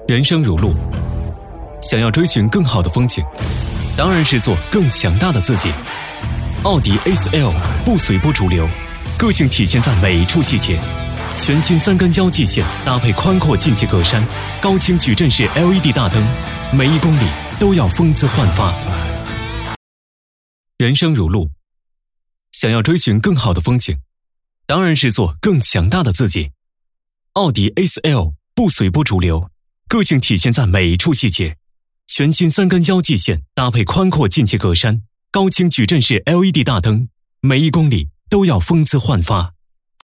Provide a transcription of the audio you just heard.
人生如路，想要追寻更好的风景，当然是做更强大的自己。奥迪 A4L 不随波逐流，个性体现在每一处细节。全新3根交际线搭配宽阔进气格栅，高清矩阵式 LED 大灯，每1公里都要风姿焕发。人生如路，想要追寻更好的风景，当然是做更强大的自己。奥迪 A4L 不随波逐流，个性体现在每一处细节。全新3根交际线搭配宽阔进气格栅，高清矩阵式 LED 大灯，每1公里都要风姿焕发。